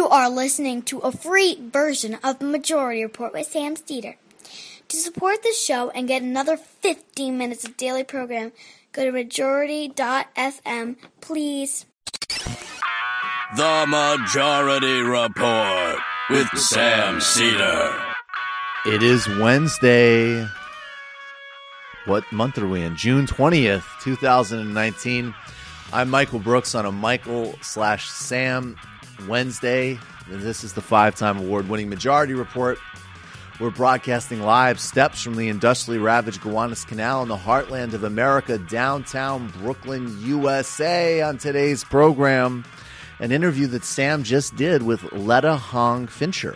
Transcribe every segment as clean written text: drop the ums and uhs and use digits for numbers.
are listening to a free version of Majority Report with Sam Steeder. To support the show and get another 15 minutes of daily program, go to majority.fm, please. The Majority Report with Sam Steeder. It is Wednesday. What month are we in? June 20th, 2019. I'm Michael Brooks on a Michael/Sam Wednesday. And this is the 5-time award-winning Majority Report. We're broadcasting live steps from the industrially ravaged Gowanus Canal in the heartland of America, downtown Brooklyn, USA. On today's program, an interview that Sam just did with Letta Hong Fincher,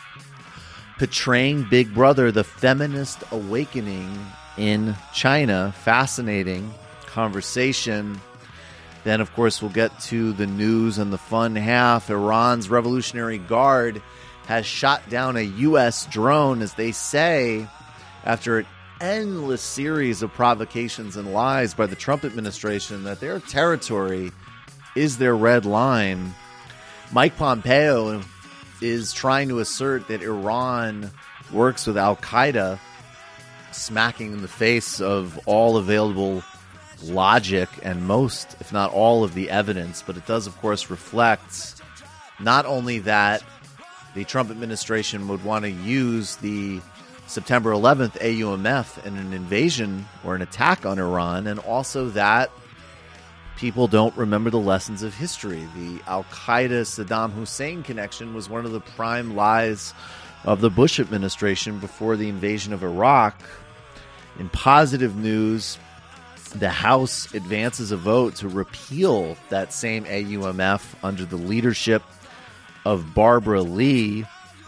portraying Big Brother, the feminist awakening in China. Fascinating conversation. Then, of course, we'll get to the news and the fun half. Iran's Revolutionary Guard has shot down a U.S. drone, as they say, after an endless series of provocations and lies by the Trump administration that their territory is their red line. Mike Pompeo is trying to assert that Iran works with Al-Qaeda, smacking in the face of all available logic and most, if not all, of the evidence. But it does, of course, reflect not only that the Trump administration would want to use the September 11th AUMF in an invasion or an attack on Iran, and also that people don't remember the lessons of history. The Al-Qaeda-Saddam Hussein connection was one of the prime lies of the Bush administration before the invasion of Iraq. In positive news, the House advances a vote to repeal that same AUMF under the leadership of Barbara Lee.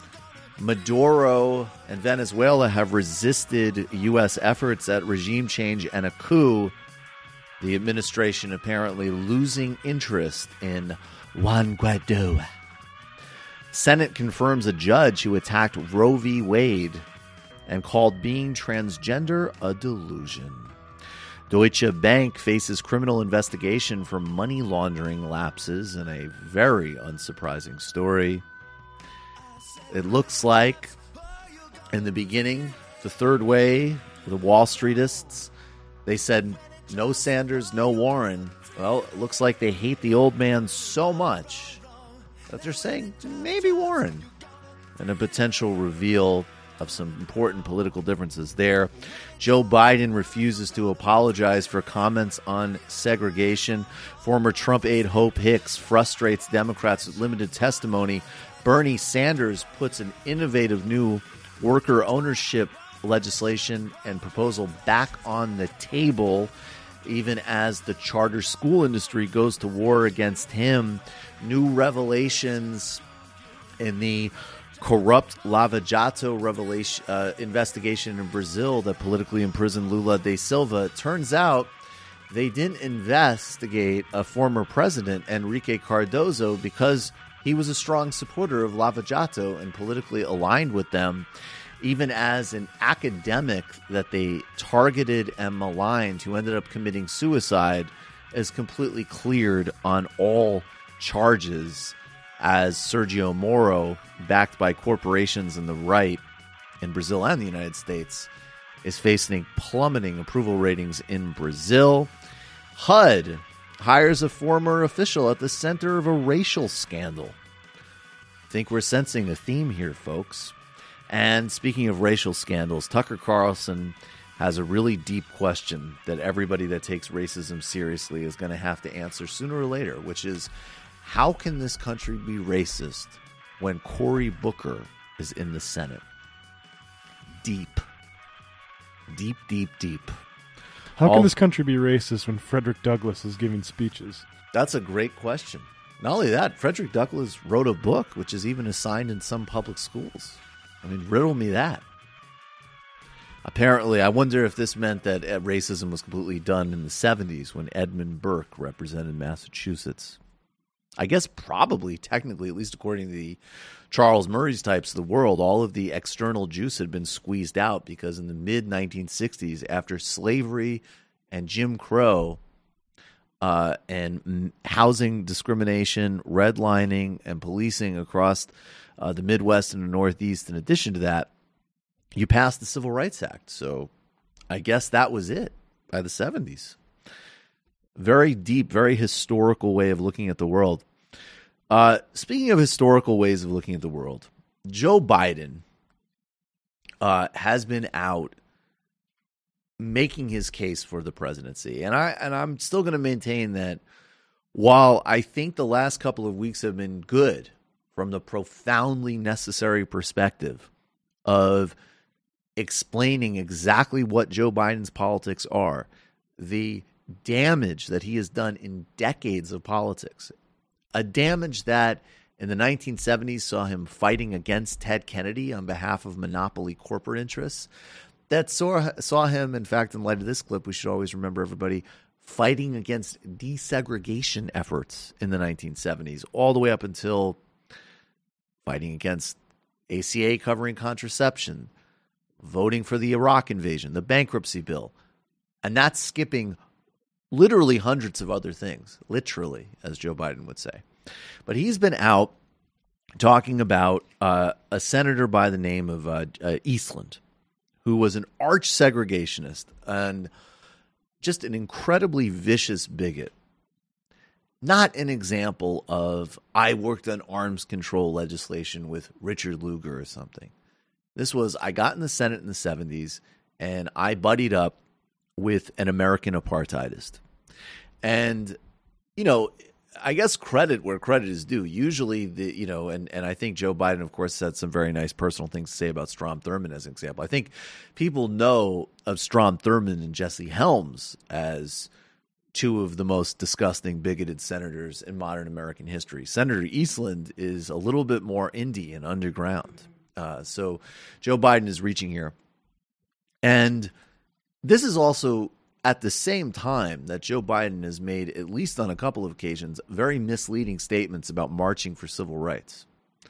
Maduro and Venezuela have resisted U.S. efforts at regime change and a coup. The administration apparently losing interest in Juan Guaido. Senate confirms a judge who attacked Roe v. Wade and called being transgender a delusion. Deutsche Bank faces criminal investigation for money laundering lapses in a very unsurprising story. It looks like, in the beginning, the third way, the Wall Streetists, they said no Sanders, no Warren. Well, it looks like they hate the old man so much that they're saying maybe Warren. And a potential reveal of some important political differences there. Joe Biden refuses to apologize for comments on segregation. Former Trump aide Hope Hicks frustrates Democrats with limited testimony. Bernie Sanders puts an innovative new worker ownership legislation and proposal back on the table, even as the charter school industry goes to war against him. New revelations in the corrupt Lava Jato investigation in Brazil that politically imprisoned Lula da Silva. It turns out they didn't investigate a former president, Enrique Cardoso, because he was a strong supporter of Lava Jato and politically aligned with them, even as an academic that they targeted and maligned, who ended up committing suicide, is completely cleared on all charges, as Sergio Moro, backed by corporations and the right in Brazil and the United States, is facing plummeting approval ratings in Brazil. HUD hires a former official at the center of a racial scandal. I think we're sensing a theme here, folks. And speaking of racial scandals, Tucker Carlson has a really deep question that everybody that takes racism seriously is going to have to answer sooner or later, which is, how can this country be racist when Cory Booker is in the Senate? Deep. Deep, deep, deep. How can this country be racist when Frederick Douglass is giving speeches? That's a great question. Not only that, Frederick Douglass wrote a book which is even assigned in some public schools. I mean, riddle me that. Apparently, I wonder if this meant that racism was completely done in the 70s when Edmund Burke represented Massachusetts. I guess probably, technically, at least according to the Charles Murray's types of the world, all of the external juice had been squeezed out because in the mid-1960s, after slavery and Jim Crow, and housing discrimination, redlining, and policing across the Midwest and the Northeast. In addition to that, you passed the Civil Rights Act. So I guess that was it by the 70s. Very deep, very historical way of looking at the world. Speaking of historical ways of looking at the world, Joe Biden has been out making his case for the presidency. And I'm still going to maintain that while I think the last couple of weeks have been good from the profoundly necessary perspective of explaining exactly what Joe Biden's politics are, the damage that he has done in decades of politics, a damage that in the 1970s saw him fighting against Ted Kennedy on behalf of monopoly corporate interests, that saw him, in fact, in light of this clip, we should always remember, everybody, fighting against desegregation efforts in the 1970s, all the way up until fighting against ACA covering contraception, voting for the Iraq invasion, the bankruptcy bill, and that's skipping literally hundreds of other things, literally, as Joe Biden would say. But he's been out talking about a senator by the name of Eastland, who was an arch segregationist and just an incredibly vicious bigot. Not an example of, I worked on arms control legislation with Richard Lugar or something. This was, I got in the Senate in the 70s and I buddied up with an American apartheidist. And, you know, I guess credit where credit is due. Usually, and I think Joe Biden, of course, had some very nice personal things to say about Strom Thurmond as an example. I think people know of Strom Thurmond and Jesse Helms as two of the most disgusting, bigoted senators in modern American history. Senator Eastland is a little bit more indie and underground. So Joe Biden is reaching here. And this is also at the same time that Joe Biden has made, at least on a couple of occasions, very misleading statements about marching for civil rights.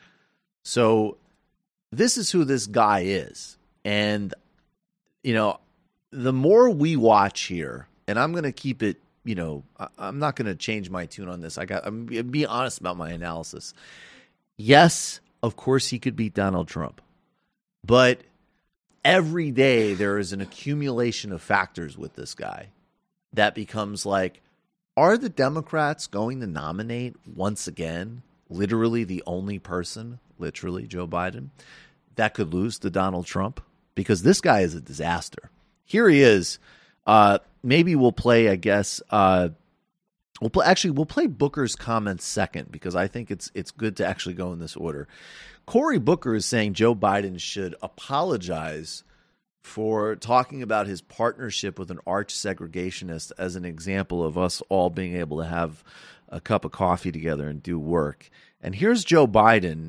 So this is who this guy is. And, you know, the more we watch here, and I'm going to keep it, you know, I'm not going to change my tune on this. I'm being honest about my analysis. Yes, of course he could beat Donald Trump. But every day there is an accumulation of factors with this guy that becomes like, are the Democrats going to nominate once again, literally the only person, literally Joe Biden, that could lose to Donald Trump? Because this guy is a disaster. Here he is. Maybe we'll play, I guess, we'll play Booker's comments second, because I think it's good to actually go in this order. Cory Booker is saying Joe Biden should apologize for talking about his partnership with an arch segregationist as an example of us all being able to have a cup of coffee together and do work. And here's Joe Biden.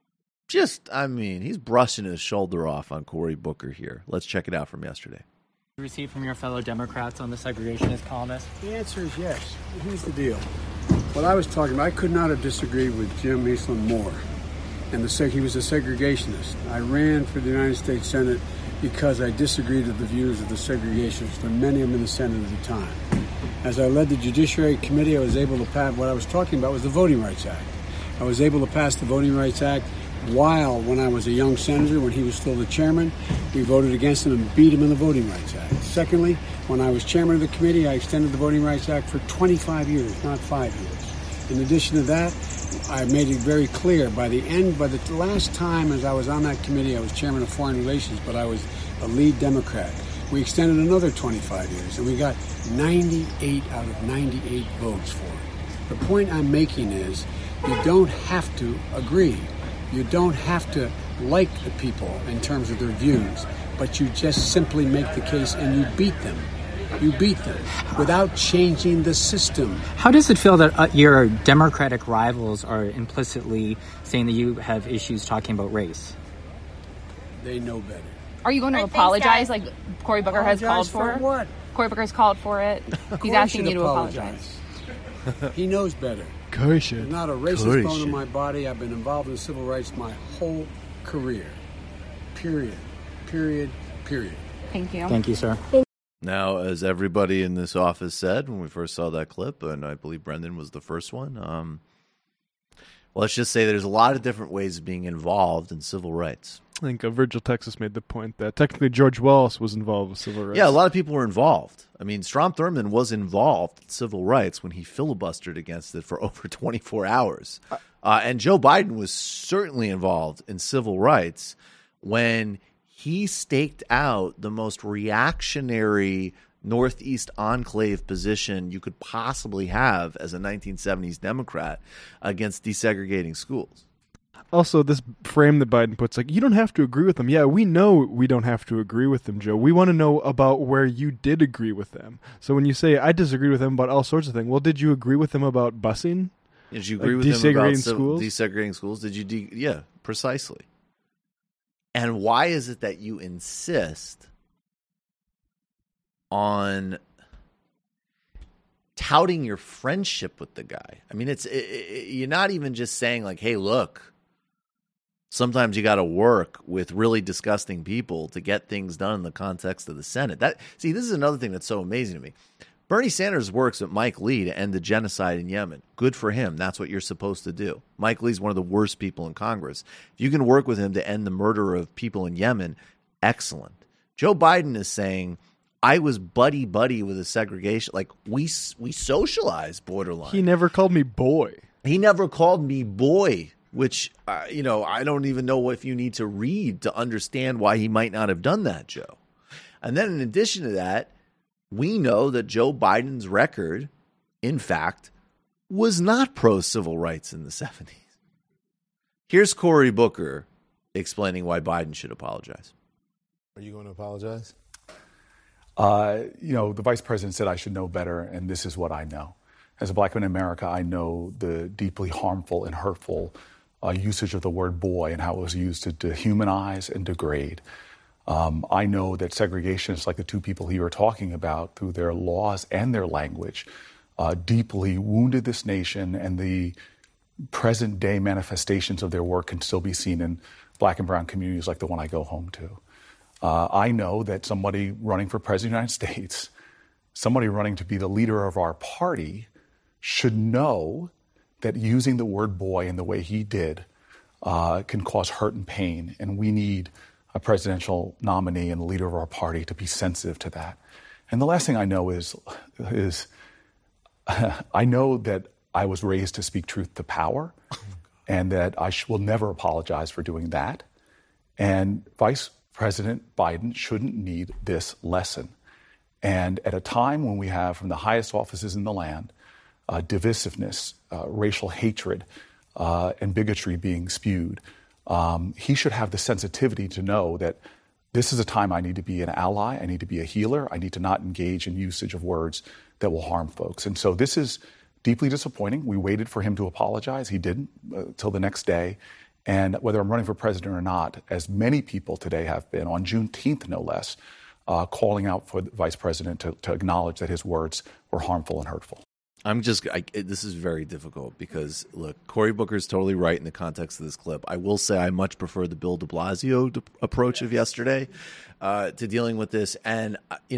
He's brushing his shoulder off on Cory Booker here. Let's check it out from yesterday. Received from your fellow Democrats on the segregationist columnist? The answer is yes. Here's the deal. What I was talking about, I could not have disagreed with Jim Eastland more. And he was a segregationist. I ran for the United States Senate because I disagreed with the views of the segregationists, and many of them in the Senate at the time. As I led the Judiciary Committee, I was able to pass, what I was talking about was the Voting Rights Act. I was able to pass the Voting Rights Act when I was a young senator, when he was still the chairman. We voted against him and beat him in the Voting Rights Act. Secondly, when I was chairman of the committee, I extended the Voting Rights Act for 25 years, not 5 years. In addition to that, I made it very clear by the last time as I was on that committee, I was chairman of Foreign Relations, but I was a lead Democrat. We extended another 25 years, and we got 98 out of 98 votes for it. The point I'm making is you don't have to agree. You don't have to like the people in terms of their views, but you just simply make the case and you beat them. You beat them without changing the system. How does it feel that your Democratic rivals are implicitly saying that you have issues talking about race? They know better. Are you going to apologize like Cory Booker has called for? What? Cory Booker's called for it. He's asking you to apologize. He knows better. Cory should. There's not a racist bone in my body. I've been involved in civil rights my whole career. Period. Period. Period. Thank you. Thank you, sir. Now, as everybody in this office said when we first saw that clip, and I believe Brendan was the first one, well, let's just say there's a lot of different ways of being involved in civil rights. I think Virgil Texas made the point that technically George Wallace was involved with civil rights. Yeah, a lot of people were involved. I mean, Strom Thurmond was involved in civil rights when he filibustered against it for over 24 hours. And Joe Biden was certainly involved in civil rights when he staked out the most reactionary Northeast enclave position you could possibly have as a 1970s Democrat against desegregating schools. Also, this frame that Biden puts, like, you don't have to agree with them. Yeah, we know we don't have to agree with them, Joe. We want to know about where you did agree with them. So when you say, I disagree with them about all sorts of things, well, did you agree with them about busing? Did you agree with them about desegregating schools? Did you? Yeah, precisely. And why is it that you insist on touting your friendship with the guy? I mean, you're not even just saying like, hey, look, sometimes you got to work with really disgusting people to get things done in the context of the Senate. This is another thing that's so amazing to me. Bernie Sanders works with Mike Lee to end the genocide in Yemen. Good for him. That's what you're supposed to do. Mike Lee's one of the worst people in Congress. If you can work with him to end the murder of people in Yemen, excellent. Joe Biden is saying, I was buddy-buddy with a segregation. Like, we socialized borderline. He never called me boy. He never called me boy, which, I don't even know if you need to read to understand why he might not have done that, Joe. And then in addition to that, we know that Joe Biden's record, in fact, was not pro-civil rights in the 70s. Here's Cory Booker explaining why Biden should apologize. Are you going to apologize? The vice president said I should know better, and this is what I know. As a black man in America, I know the deeply harmful and hurtful usage of the word boy and how it was used to dehumanize and degrade. I know that segregationists like the two people you were talking about, through their laws and their language, deeply wounded this nation, and the present day manifestations of their work can still be seen in black and brown communities like the one I go home to. I know that somebody running for president of the United States, somebody running to be the leader of our party, should know that using the word boy in the way he did can cause hurt and pain, and we need a presidential nominee and leader of our party to be sensitive to that. And the last thing I know is I know that I was raised to speak truth to power, and that I will never apologize for doing that. And Vice President Biden shouldn't need this lesson. And at a time when we have, from the highest offices in the land, divisiveness, racial hatred, and bigotry being spewed, he should have the sensitivity to know that this is a time I need to be an ally, I need to be a healer, I need to not engage in usage of words that will harm folks. And so this is deeply disappointing. We waited for him to apologize. He didn't till the next day. And whether I'm running for president or not, as many people today have been, on Juneteenth no less, calling out for the vice president to acknowledge that his words were harmful and hurtful. This is very difficult because, look, Cory Booker's totally right in the context of this clip. I will say I much prefer the Bill de Blasio approach of yesterday to dealing with this. And,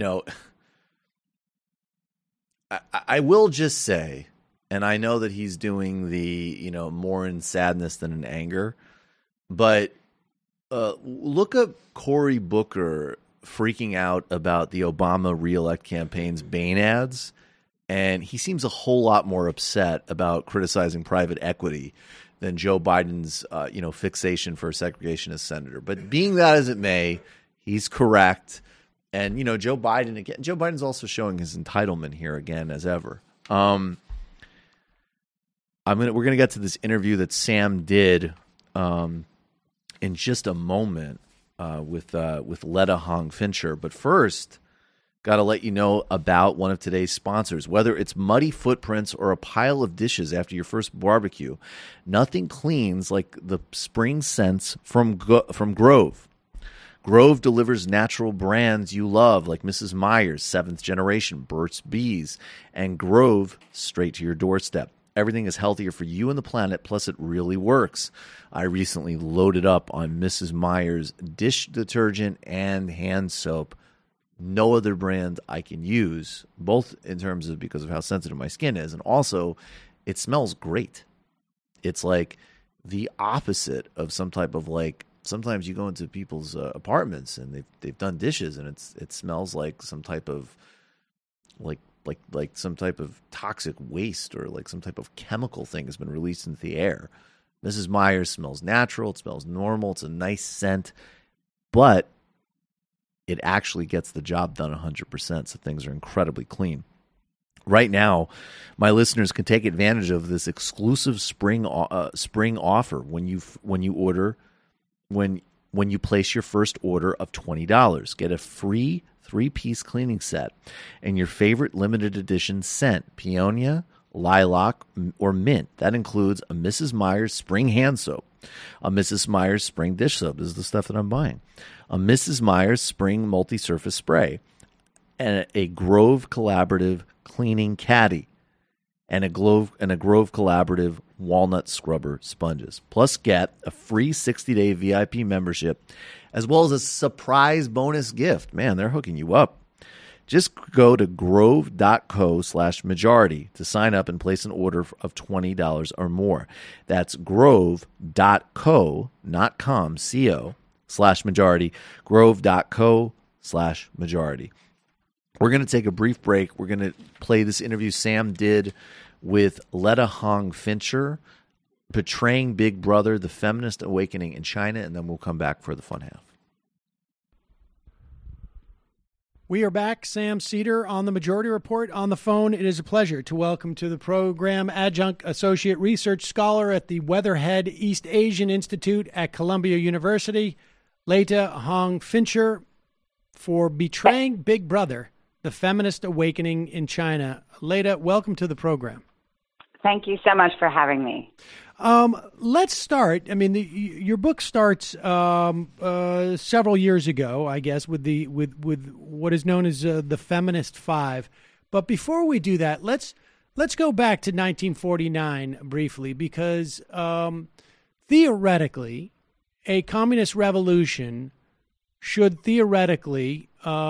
I will just say, and I know that he's doing the, more in sadness than in anger, but look up Cory Booker freaking out about the Obama reelect campaign's Bain ads. And he seems a whole lot more upset about criticizing private equity than Joe Biden's, fixation for a segregationist senator. But being that as it may, he's correct. And, Joe Biden's also showing his entitlement here again, as ever. We're going to get to this interview that Sam did in just a moment with Letta Hong Fincher. But first, got to let you know about one of today's sponsors. Whether it's muddy footprints or a pile of dishes after your first barbecue, nothing cleans like the spring scents from Grove. Grove delivers natural brands you love, like Mrs. Meyer's, 7th Generation, Burt's Bees, and Grove straight to your doorstep. Everything is healthier for you and the planet, plus it really works. I recently loaded up on Mrs. Meyer's dish detergent and hand soap. no other brand I can use, both in terms of because of how sensitive my skin is, and also it smells great. It's like the opposite of some type of like, sometimes you go into people's apartments and they've done dishes and it smells like some type of like some type of toxic waste or like some type of chemical thing has been released into the air. Mrs. Meyer's smells natural. It smells normal. It's a nice scent, but it actually gets the job done 100%. So things are incredibly clean. Right now, my listeners can take advantage of this exclusive spring offer when you place your first order of $20. Get a free 3-piece cleaning set and your favorite limited edition scent: peonia, lilac, or mint. That includes a Mrs. Meyer's spring hand soap, a Mrs. Meyer's spring dish soap. This is the stuff that I'm buying. A Mrs. Meyer's spring multi-surface spray, and a Grove Collaborative cleaning caddy, and a Grove Collaborative walnut scrubber sponges. Plus, get a free 60-day VIP membership, as well as a surprise bonus gift. Man, they're hooking you up. Just go to grove.co/majority to sign up and place an order of $20 or more. That's grove.co, not com, co/majority, grove.co/majority. We're going to take a brief break. We're going to play this interview Sam did with Letta Hong Fincher, portraying Big Brother, the feminist awakening in China, and then we'll come back for the fun half. We are back. Sam Seder on the Majority Report on the phone. It is a pleasure to welcome to the program Adjunct Associate Research Scholar at the Weatherhead East Asian Institute at Columbia University, Letta Hong Fincher, for Betraying Big Brother, the Feminist Awakening in China. Letta, welcome to the program. Thank you so much for having me. Let's start. I mean, your book starts several years ago, I guess, with what is known as the Feminist Five. But before we do that, let's go back to 1949 briefly, because theoretically, a communist revolution should theoretically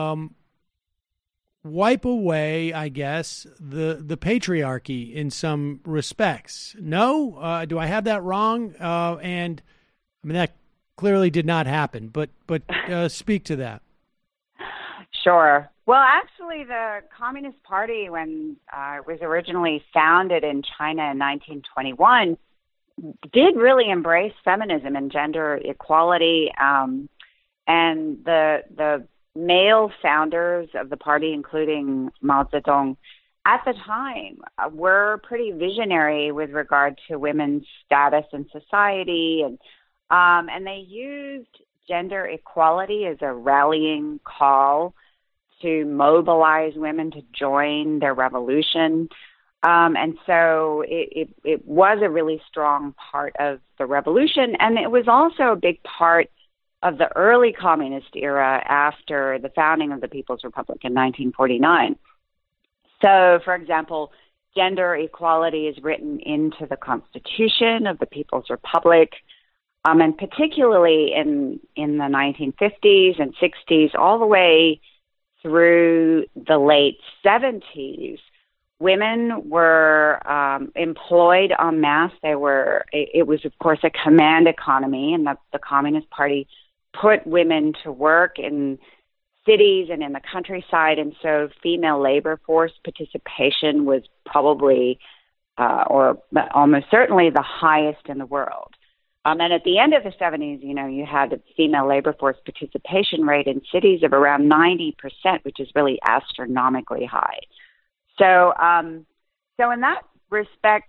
wipe away, I guess, the patriarchy in some respects. No? Do I have that wrong? And I mean, that clearly did not happen, but speak to that. Sure. Well, actually, the Communist Party, when it was originally founded in China in 1921, did really embrace feminism and gender equality, and the male founders of the party, including Mao Zedong, at the time were pretty visionary with regard to women's status in society, and they used gender equality as a rallying call to mobilize women to join their revolution. And so it was a really strong part of the revolution, and it was also a big part of the early communist era after the founding of the People's Republic in 1949. So, for example, gender equality is written into the Constitution of the People's Republic, and particularly in the 1950s and 60s, all the way through the late 70s, women were employed en masse. It was, of course, a command economy, and the Communist Party put women to work in cities and in the countryside, and so female labor force participation was probably, or almost certainly, the highest in the world. And at the end of the 70s, you had a female labor force participation rate in cities of around 90%, which is really astronomically high. So in that respect,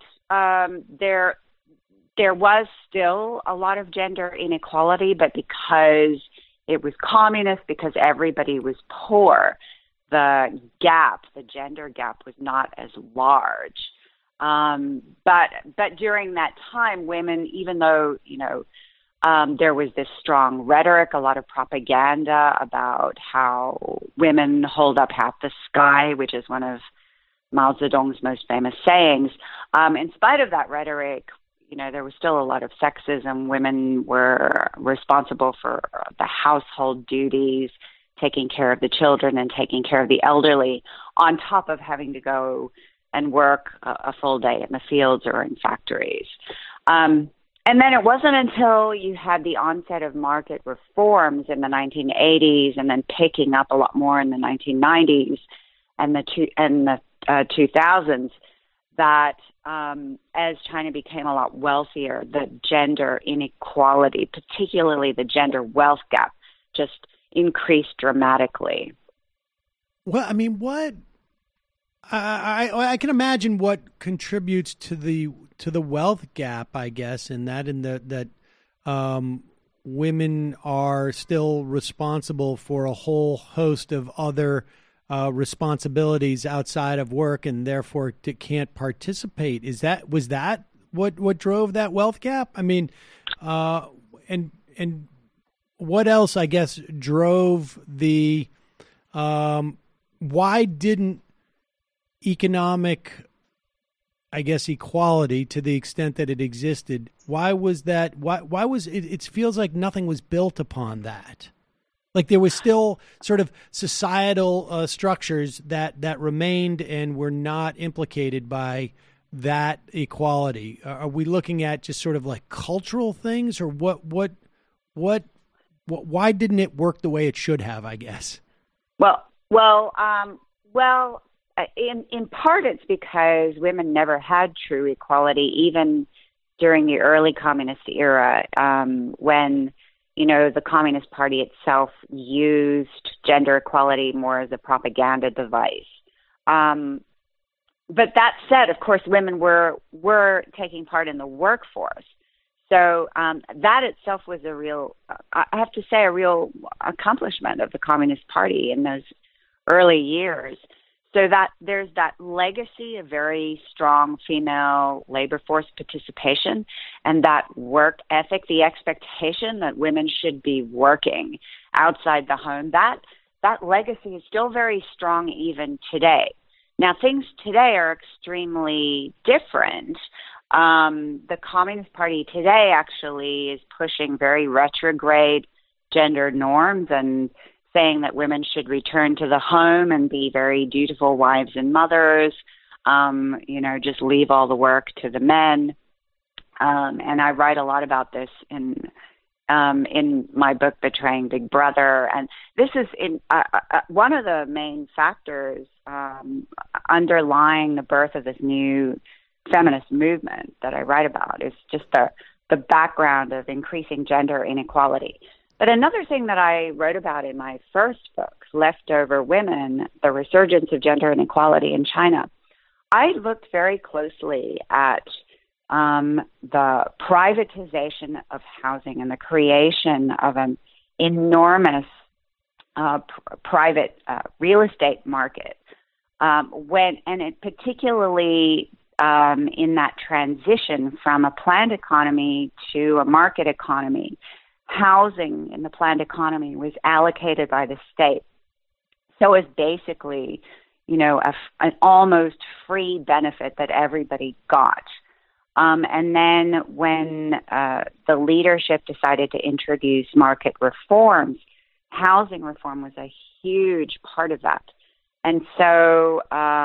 there was still a lot of gender inequality, but because it was communist, because everybody was poor, the gender gap was not as large. But during that time, women, even though, there was this strong rhetoric, a lot of propaganda about how women hold up half the sky, which is one of Mao Zedong's most famous sayings. In spite of that rhetoric, there was still a lot of sexism. Women were responsible for the household duties. taking care of the children and taking care of the elderly, on top of having to go and work a full day in the fields or in factories. And then it wasn't until you had the onset of market reforms in the 1980s, and then picking up a lot more in the 1990s and the 2000s, that as China became a lot wealthier, the gender inequality, particularly the gender wealth gap, just increased dramatically. Well, I mean, what I can imagine what contributes to the wealth gap, I guess, in that women are still responsible for a whole host of other responsibilities outside of work, and therefore can't participate. Was that what drove that wealth gap? I mean, and what else, I guess, drove the why didn't economic, I guess, equality, to the extent that it existed, why was that? Why was it? It feels like nothing was built upon that. Like there was still sort of societal structures that remained and were not implicated by that equality. Are we looking at just sort of like cultural things, or what? Why didn't it work the way it should have, I guess? In part it's because women never had true equality, even during the early communist era, when, the Communist Party itself used gender equality more as a propaganda device. But that said, of course, women were taking part in the workforce. So that itself was a real accomplishment of the Communist Party in those early years. So that there's that legacy of very strong female labor force participation and that work ethic, the expectation that women should be working outside the home. That legacy is still very strong even today. Now, things today are extremely different. The Communist Party today actually is pushing very retrograde gender norms and saying that women should return to the home and be very dutiful wives and mothers, just leave all the work to the men. And I write a lot about this in my book, Betraying Big Brother. And this is one of the main factors underlying the birth of this new feminist movement that I write about, is just the background of increasing gender inequality. But another thing that I wrote about in my first book, Leftover Women, The Resurgence of Gender Inequality in China, I looked very closely at the privatization of housing and the creation of an enormous private real estate market. Particularly in that transition from a planned economy to a market economy, housing in the planned economy was allocated by the state. So it was basically, an almost free benefit that everybody got. And then when the leadership decided to introduce market reforms, housing reform was a huge part of that. And so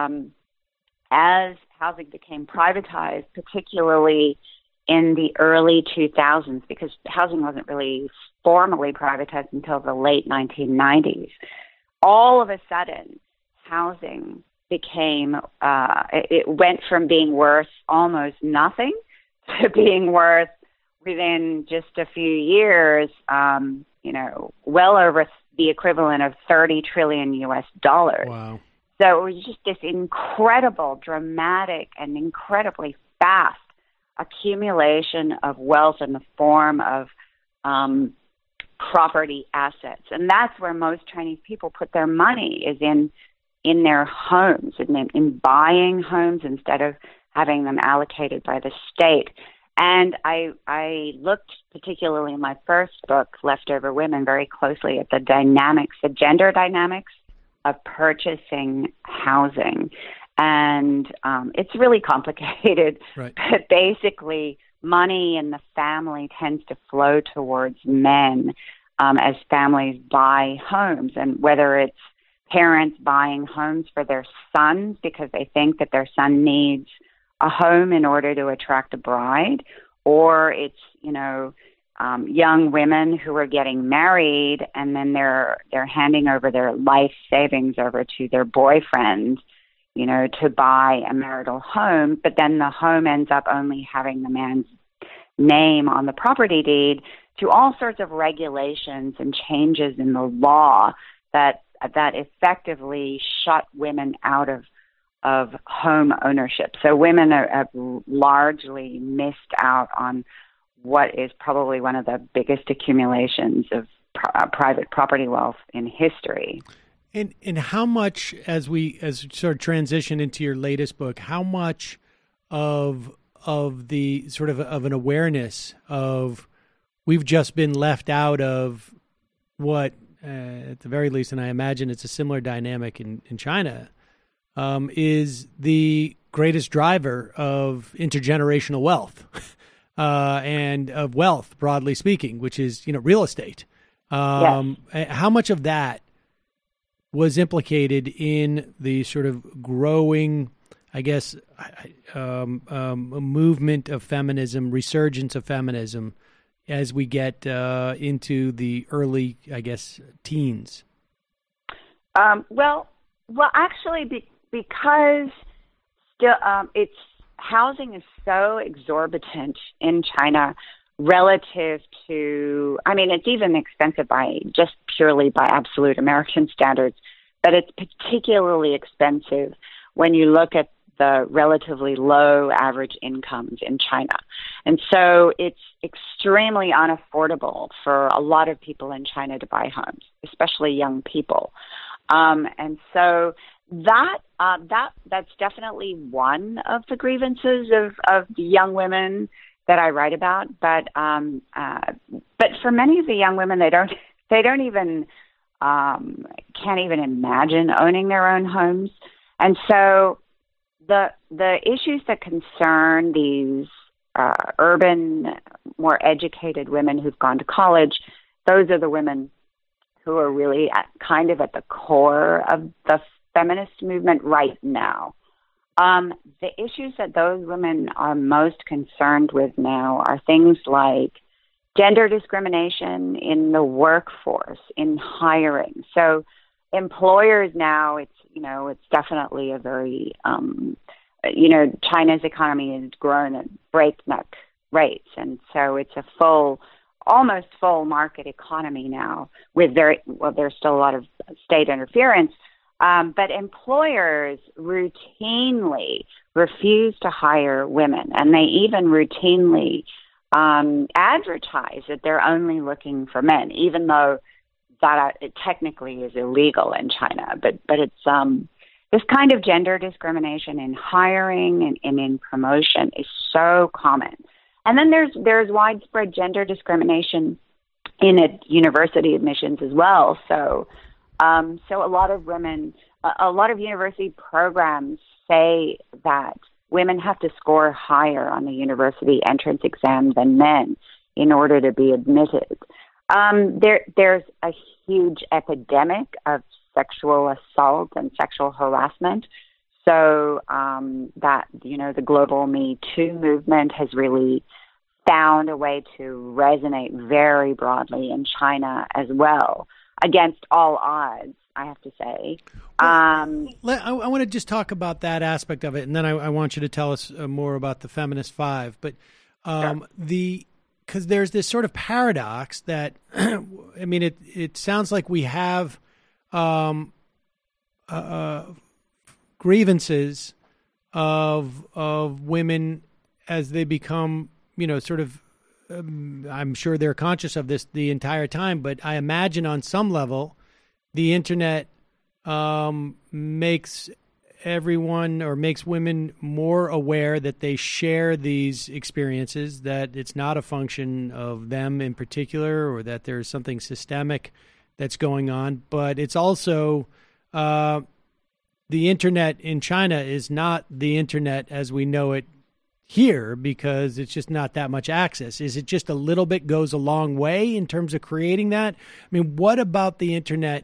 as housing became privatized, particularly in the early 2000s, because housing wasn't really formally privatized until the late 1990s, all of a sudden, housing became, it went from being worth almost nothing to being worth, within just a few years, well over the equivalent of $30 trillion US. Wow. So it was just this incredible, dramatic, and incredibly fast accumulation of wealth in the form of property assets. And that's where most Chinese people put their money, is in their homes, in buying homes instead of having them allocated by the state. And I looked, particularly in my first book, Leftover Women, very closely at the gender dynamics of purchasing housing. And it's really complicated. Right. But basically, money in the family tends to flow towards men as families buy homes, and whether it's parents buying homes for their sons because they think that their son needs a home in order to attract a bride, or it's, young women who are getting married and then they're handing over their life savings over to their boyfriend, to buy a marital home, but then the home ends up only having the man's name on the property deed, to all sorts of regulations and changes in the law that effectively shut women out of home ownership. So women have largely missed out on what is probably one of the biggest accumulations of private property wealth in history. And how much, as sort of transition into your latest book, how much of the sort of an awareness of we've just been left out of what, at the very least, and I imagine it's a similar dynamic in China, is the greatest driver of intergenerational wealth and of wealth, broadly speaking, which is, real estate. Yes. How much of that was implicated in the sort of growing, I guess, movement of feminism, resurgence of feminism, as we get into the early, I guess, teens? Well, actually, because still, housing is so exorbitant in China relative to, it's even expensive purely by absolute American standards, but it's particularly expensive when you look at the relatively low average incomes in China. And so it's extremely unaffordable for a lot of people in China to buy homes, especially young people. And so that's definitely one of the grievances of the young women that I write about. But for many of the young women, they don't even can't even imagine owning their own homes. And so the issues that concern these urban, more educated women who've gone to college, those are the women who are really kind of at the core of the feminist movement right now. The issues that those women are most concerned with now are things like gender discrimination in the workforce, in hiring. So employers now, it's definitely a very, China's economy has grown at breakneck rates. And so it's a almost full market economy now with there's still a lot of state interference. But employers routinely refuse to hire women, and they even routinely advertise that they're only looking for men, even though that it technically is illegal in China. But it's this kind of gender discrimination in hiring and in promotion is so common. And then there's widespread gender discrimination in university admissions as well. So a lot of university programs say that women have to score higher on the university entrance exam than men in order to be admitted. There's a huge epidemic of sexual assault and sexual harassment. So that, the global Me Too movement has really found a way to resonate very broadly in China as well, against all odds, I have to say. I want to just talk about that aspect of it, and then I want you to tell us more about the Feminist Five. But Sure. Because there's this sort of paradox that, it sounds like we have grievances of women as they become, I'm sure they're conscious of this the entire time, but I imagine on some level the internet makes everyone or makes women more aware that they share these experiences, that it's not a function of them in particular or that there's something systemic that's going on. But it's also the internet in China is not the internet as we know it here because it's just not that much access. Is it just a little bit goes a long way in terms of creating that? I mean, what about the internet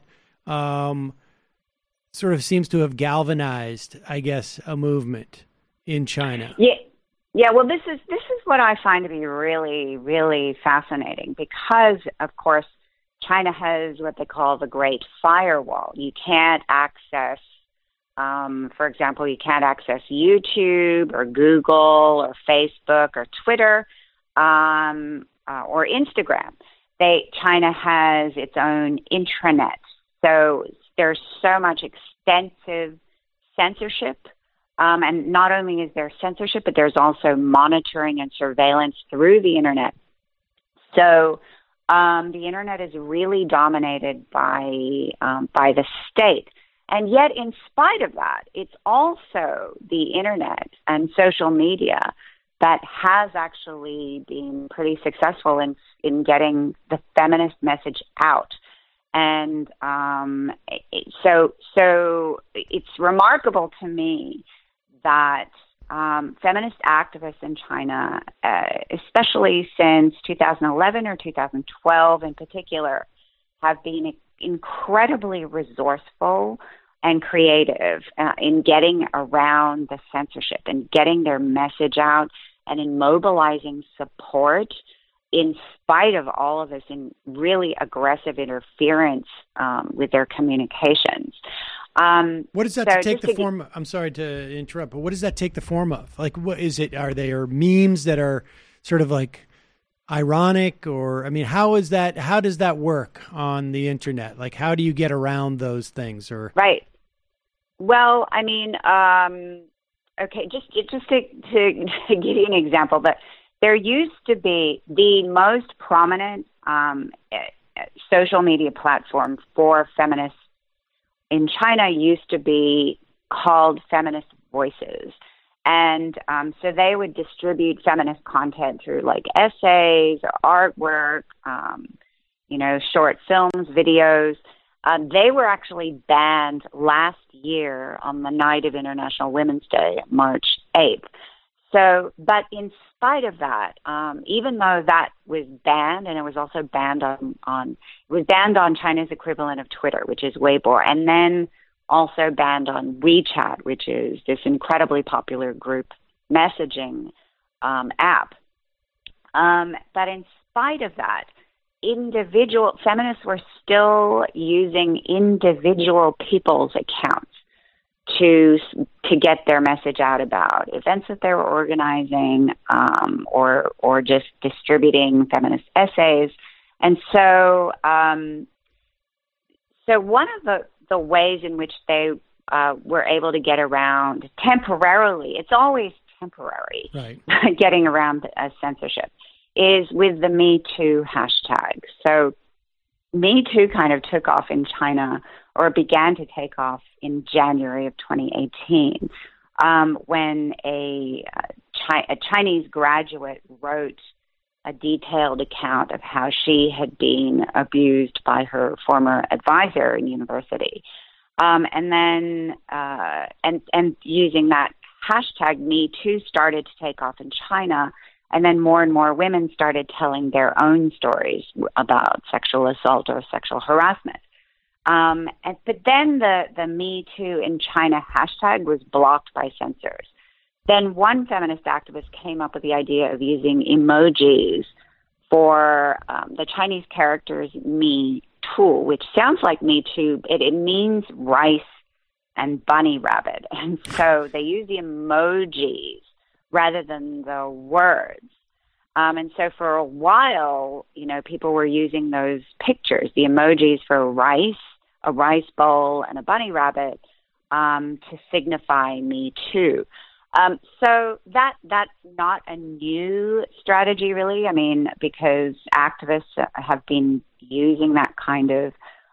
sort of seems to have galvanized, I guess, a movement in China? Yeah. Well, this is what I find to be really, really fascinating because, of course, China has what they call the Great Firewall. You can't access, for example, you can't access YouTube or Google or Facebook or Twitter or Instagram. China has its own intranet. So there's so much extensive censorship. And not only is there censorship, but there's also monitoring and surveillance through the internet. So the internet is really dominated by the state. And yet, in spite of that, it's also the internet and social media that has actually been pretty successful in getting the feminist message out. And so it's remarkable to me that feminist activists in China, especially since 2011 or 2012 in particular, have been incredibly resourceful and creative in getting around the censorship and getting their message out and in mobilizing support in spite of all of this in really aggressive interference with their communications. What does that take the form of? I'm sorry to interrupt, but what does that take the form of? Like, what is it? Are there memes that are sort of like ironic, or, I mean, how does that work on the internet? Like, how do you get around those things? Or right. Well, I mean, okay, just to give you an example, but there used to be the most prominent social media platform for feminists in China used to be called Feminist Voices. And so they would distribute feminist content through like essays or artwork, short films, videos. They were actually banned last year on the night of International Women's Day, March 8th. So, but in spite of that, even though that was banned, and it was also banned on China's equivalent of Twitter, which is Weibo, and then also banned on WeChat, which is this incredibly popular group messaging app. But in spite of that, individual feminists were still using individual people's accounts to get their message out about events that they were organizing, or just distributing feminist essays. And so one of the ways in which they were able to get around temporarily, it's always temporary, right, getting around censorship, is with the Me Too hashtag. So Me Too kind of took off in China, or began to take off in January of 2018, when a Chinese graduate wrote a detailed account of how she had been abused by her former advisor in university. And then using that hashtag, Me Too started to take off in China. And then more and more women started telling their own stories about sexual assault or sexual harassment. But then the Me Too in China hashtag was blocked by censors. Then one feminist activist came up with the idea of using emojis for the Chinese characters Me Too, which sounds like Me Too. It means rice and bunny rabbit. And so they use the emojis rather than the words. And so for a while, people were using those pictures, the emojis for a rice bowl, and a bunny rabbit, to signify Me Too. So that's not a new strategy, really. I mean, because activists have been using that kind of,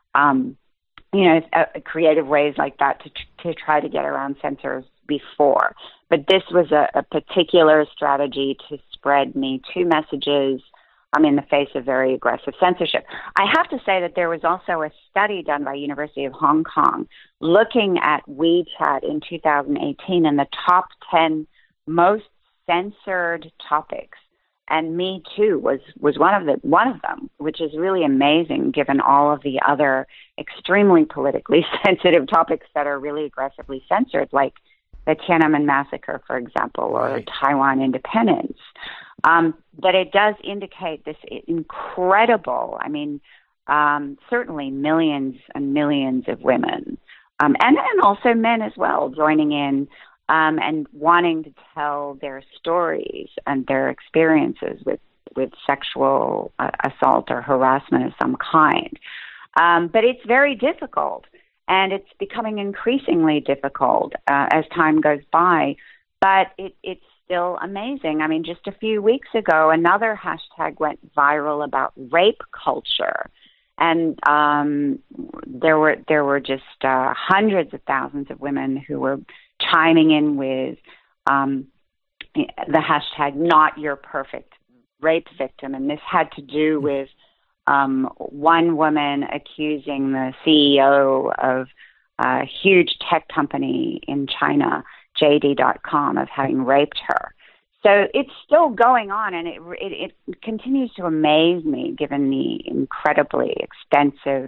creative ways like that to try to get around censors before. But this was a particular strategy to spread Me Too messages in the face of very aggressive censorship. I have to say that there was also a study done by University of Hong Kong looking at WeChat in 2018, and the top 10 most censored topics. And Me Too was one of them, which is really amazing given all of the other extremely politically sensitive topics that are really aggressively censored, like the Tiananmen massacre, for example, or Taiwan independence. But it does indicate this incredible, certainly millions and millions of women, and also men as well, joining in and wanting to tell their stories and their experiences with sexual assault or harassment of some kind. But it's very difficult, and it's becoming increasingly difficult as time goes by. But it's still amazing. Just a few weeks ago, another hashtag went viral about rape culture. And there were just hundreds of thousands of women who were chiming in with the hashtag not your perfect rape victim. And this had to do with one woman accusing the CEO of a huge tech company in China, JD.com, of having raped her. So it's still going on, and it continues to amaze me, given the incredibly extensive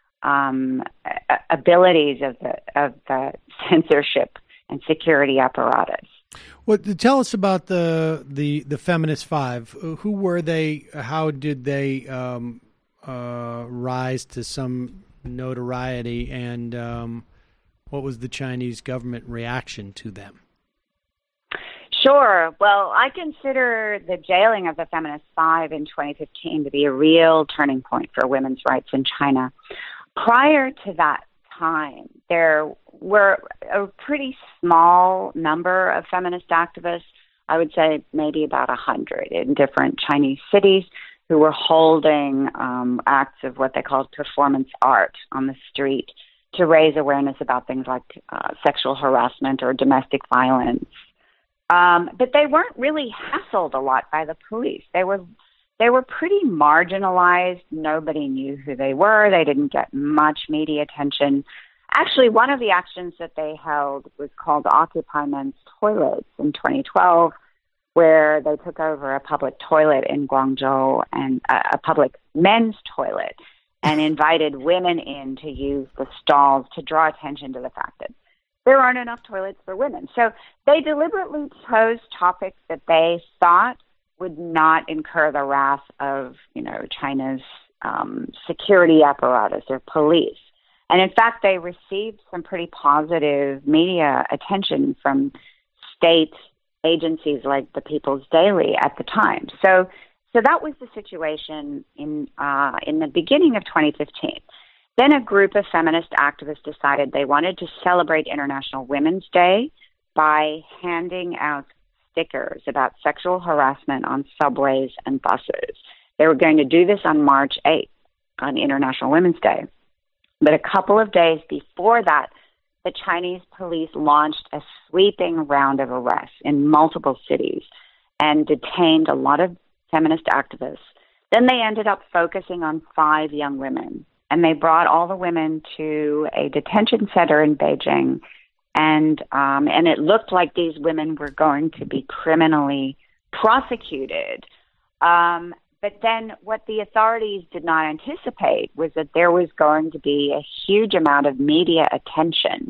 abilities of the censorship and security apparatus. Well, tell us about the Feminist Five. Who were they? How did they rise to some notoriety? And what was the Chinese government reaction to them? Sure. Well, I consider the jailing of the Feminist Five in 2015 to be a real turning point for women's rights in China. Prior to that time, there were a pretty small number of feminist activists, I would say maybe about 100 in different Chinese cities, who were holding acts of what they called performance art on the street to raise awareness about things like sexual harassment or domestic violence. But they weren't really hassled a lot by the police. They were pretty marginalized. Nobody knew who they were. They didn't get much media attention. Actually, one of the actions that they held was called Occupy Men's Toilets in 2012, where they took over a public toilet in Guangzhou, and a public men's toilet, and invited women in to use the stalls to draw attention to the fact that there aren't enough toilets for women. So they deliberately chose topics that they thought would not incur the wrath of, China's security apparatus or police. And in fact, they received some pretty positive media attention from state agencies like the People's Daily at the time. So that was the situation in the beginning of 2015. Then a group of feminist activists decided they wanted to celebrate International Women's Day by handing out stickers about sexual harassment on subways and buses. They were going to do this on March 8th, on International Women's Day. But a couple of days before that, the Chinese police launched a sweeping round of arrests in multiple cities and detained a lot of feminist activists. Then they ended up focusing on 5 young women, and they brought all the women to a detention center in Beijing, and it looked like these women were going to be criminally prosecuted. But then what the authorities did not anticipate was that there was going to be a huge amount of media attention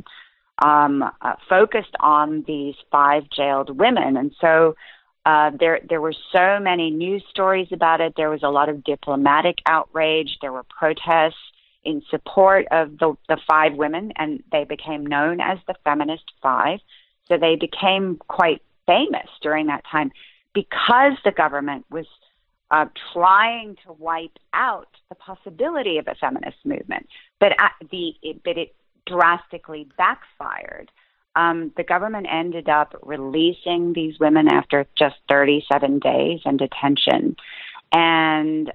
focused on these 5 jailed women. And so there were so many news stories about it. There was a lot of diplomatic outrage. There were protests in support of the 5 women, and they became known as the Feminist Five. So they became quite famous during that time because the government was trying to wipe out the possibility of a feminist movement, but it drastically backfired. The government ended up releasing these women after just 37 days in detention, and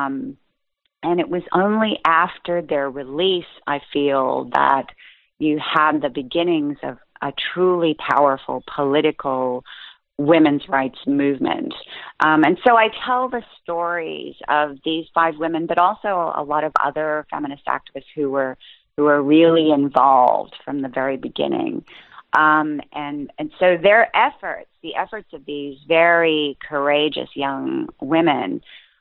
it was only after their release, I feel, that you had the beginnings of a truly powerful political women's rights movement. And so I tell the stories of these 5 women, but also a lot of other feminist activists who were really involved from the very beginning. And so their efforts, the efforts of these very courageous young women,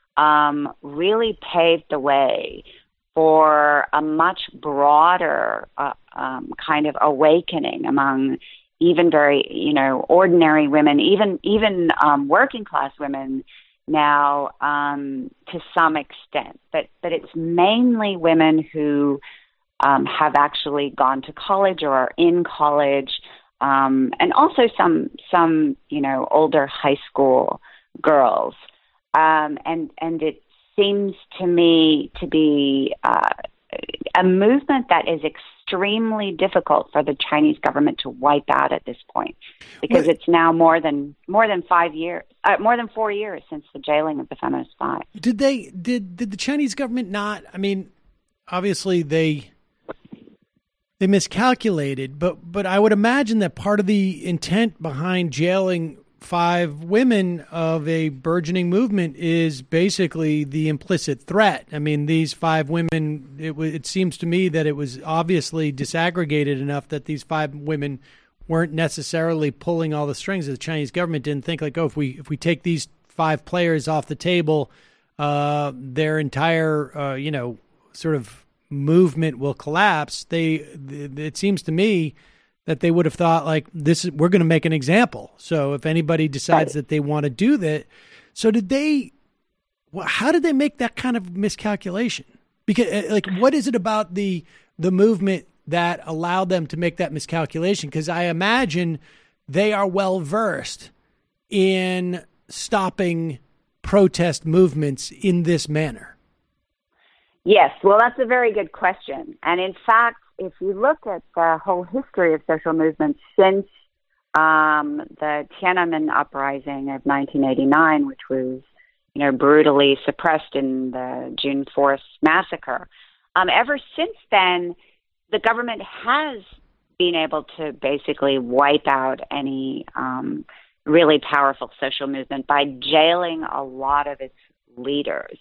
really paved the way for a much broader kind of awakening among even very, ordinary women, even working class women now, to some extent. But it's mainly women who have actually gone to college or are in college, and also some older high school girls. And it seems to me to be a movement that is extremely difficult for the Chinese government to wipe out at this point, because it's now more than 4 years since the jailing of the Feminist Five. Did the Chinese government not? I mean, obviously they miscalculated, but I would imagine that part of the intent behind jailing 5 women of a burgeoning movement is basically the implicit threat. I mean, these 5 women, it seems to me that it was obviously disaggregated enough that these 5 women weren't necessarily pulling all the strings. The Chinese government didn't think like, if we take these 5 players off the table, their entire, sort of movement will collapse. It seems to me that they would have thought like we're going to make an example. So if anybody decides that they want to do that, so how did they make that kind of miscalculation? Because what is it about the movement that allowed them to make that miscalculation? Because I imagine they are well versed in stopping protest movements in this manner. Yes, well, that's a very good question. And in fact, if you look at the whole history of social movements since the Tiananmen uprising of 1989, which was, brutally suppressed in the June 4th massacre, ever since then, the government has been able to basically wipe out any really powerful social movement by jailing a lot of its leaders.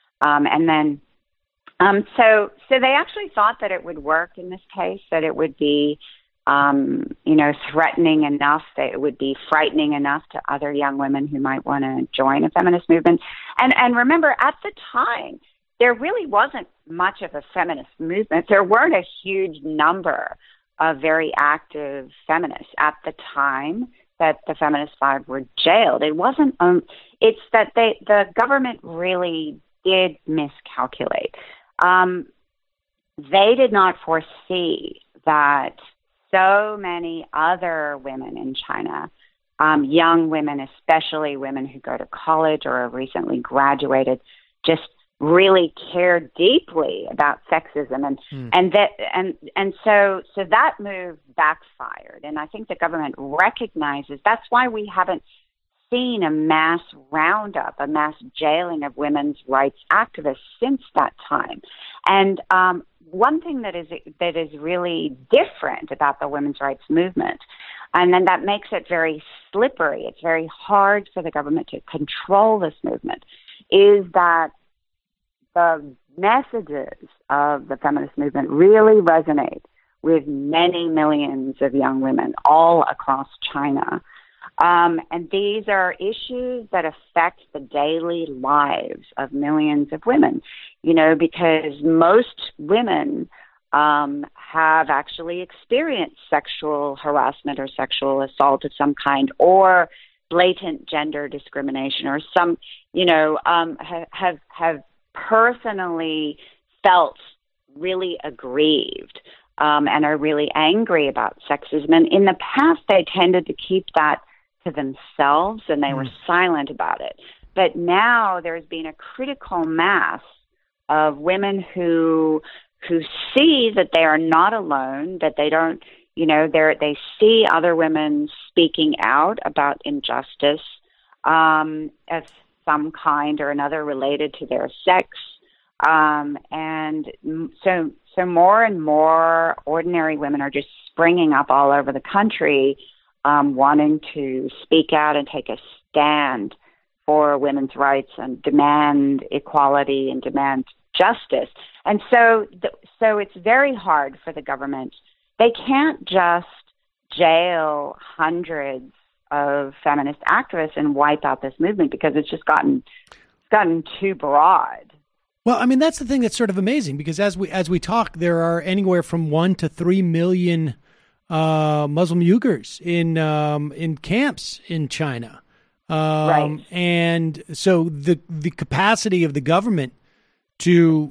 So they actually thought that it would work in this case, that it would be, threatening enough, that it would be frightening enough to other young women who might want to join a feminist movement. And remember, at the time, there really wasn't much of a feminist movement. There weren't a huge number of very active feminists at the time that the Feminist Five were jailed. It wasn't, it's that the government really did miscalculate. They did not foresee that so many other women in China, young women, especially women who go to college or have recently graduated, just really care deeply about sexism, and so that move backfired. And I think the government recognizes that's why we haven't seen a mass roundup, a mass jailing of women's rights activists since that time. And one thing that is really different about the women's rights movement, and then that makes it very slippery, it's very hard for the government to control this movement, is that the messages of the feminist movement really resonate with many millions of young women all across China. And these are issues that affect the daily lives of millions of women, because most women have actually experienced sexual harassment or sexual assault of some kind, or blatant gender discrimination, or some, have personally felt really aggrieved and are really angry about sexism. And in the past, they tended to keep that to themselves, and they were silent about it. But now there's been a critical mass of women who see that they are not alone, that they don't, they see other women speaking out about injustice of some kind or another related to their sex. And so more and more ordinary women are just springing up all over the country, wanting to speak out and take a stand for women's rights and demand equality and demand justice. And so it's very hard for the government. They can't just jail hundreds of feminist activists and wipe out this movement because it's just gotten too broad. Well, I mean, that's the thing that's sort of amazing because as we talk, there are anywhere from 1 to 3 million Muslim Uyghurs in camps in China. Right. And so the capacity of the government to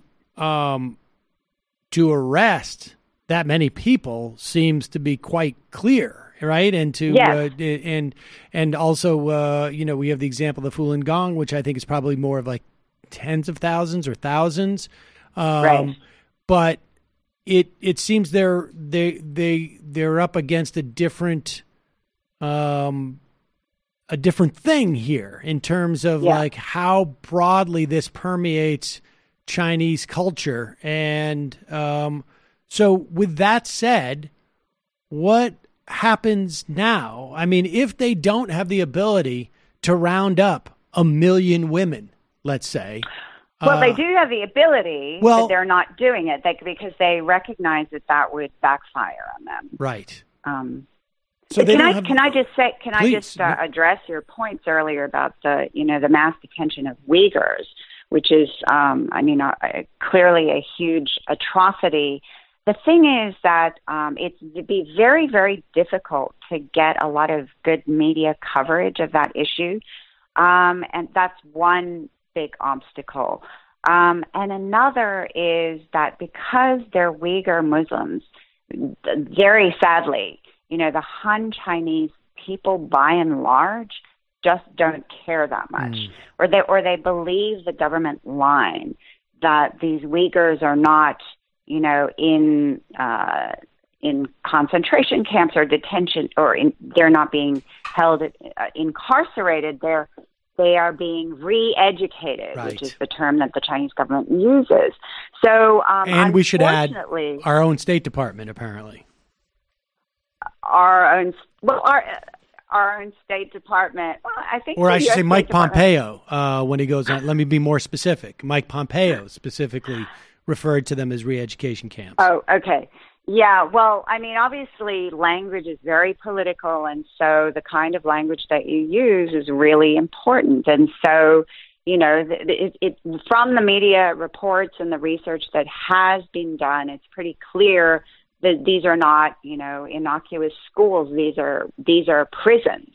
arrest that many people seems to be quite clear, right? And to and also we have the example of Falun Gong, which I think is probably more of like tens of thousands or thousands. Right. But it seems they're up against a different thing here in terms of like how broadly this permeates Chinese culture. And so with that said, what happens now? I mean, if they don't have the ability to round up 1 million women, let's say. Well, they do have the ability, but they're not doing it because they recognize that would backfire on them. Right. So can I just address your points earlier about the mass detention of Uyghurs, which is clearly a huge atrocity. The thing is that it'd be very, very difficult to get a lot of good media coverage of that issue, and that's one big obstacle. And another is that because they're Uyghur Muslims, very sadly, the Han Chinese people, by and large, just don't care that much, or they believe the government line that these Uyghurs are not, in concentration camps or detention, or they're not being held incarcerated. They are being re-educated, right, which is the term that the Chinese government uses. So, and we should add our own State Department, apparently. Our own State Department. Well, I think, or I should say, Mike Pompeo. When he goes on, let me be more specific. Mike Pompeo specifically referred to them as re-education camps. Oh, okay. Yeah, well, I mean, obviously language is very political, and so the kind of language that you use is really important. And so, from the media reports and the research that has been done, it's pretty clear that these are not, innocuous schools. These are prisons.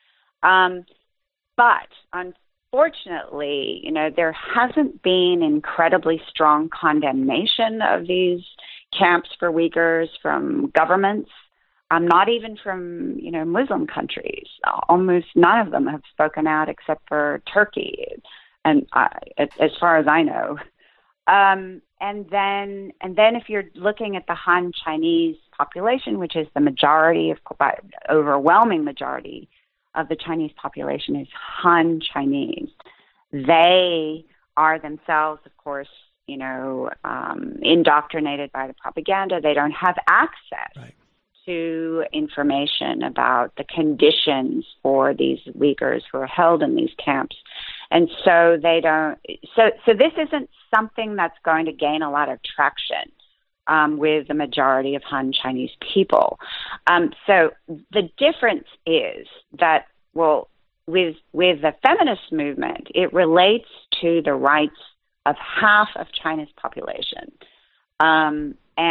But unfortunately, there hasn't been incredibly strong condemnation of these camps for Uyghurs from governments, not even from, Muslim countries. Almost none of them have spoken out except for Turkey, and as far as I know. And then if you're looking at the Han Chinese population, which is the majority overwhelming majority of the Chinese population is Han Chinese. They are themselves, of course, indoctrinated by the propaganda. They don't have access to information about the conditions for these Uyghurs who are held in these camps. And so they don't. So this isn't something that's going to gain a lot of traction with the majority of Han Chinese people. So the difference is that, well, with the feminist movement, it relates to the rights of half of China's population, and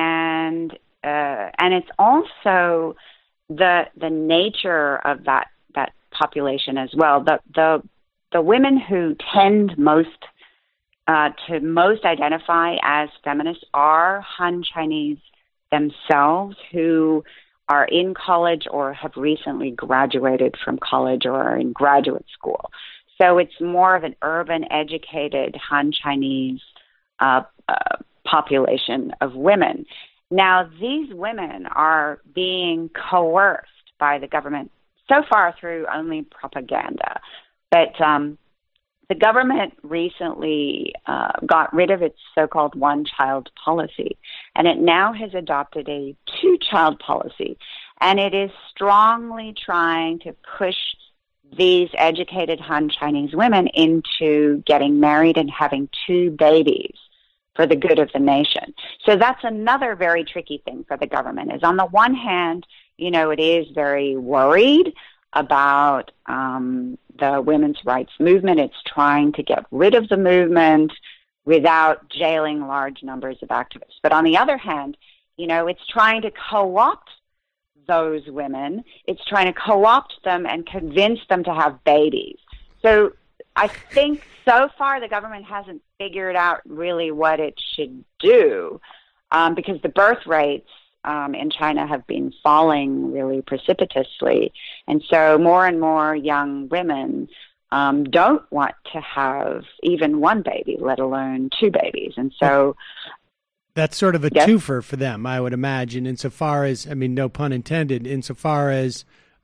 it's also the nature of that population as well. The women who tend most to identify as feminists are Han Chinese themselves, who are in college or have recently graduated from college or are in graduate school. So it's more of an urban, educated Han Chinese population of women. Now, these women are being coerced by the government so far through only propaganda. But the government recently got rid of its so-called one-child policy, and it now has adopted a two-child policy, and it is strongly trying to push these educated Han Chinese women into getting married and having 2 babies for the good of the nation. So that's another very tricky thing for the government, is on the one hand, it is very worried about the women's rights movement. It's trying to get rid of the movement without jailing large numbers of activists. But on the other hand, it's trying to co-opt those women. It's trying to co-opt them and convince them to have babies. So I think so far the government hasn't figured out really what it should do, because the birth rates in China have been falling really precipitously. And so more and more young women don't want to have even one baby, let alone two babies. And so that's sort of a twofer for them, I would imagine, insofar as, no pun intended, insofar as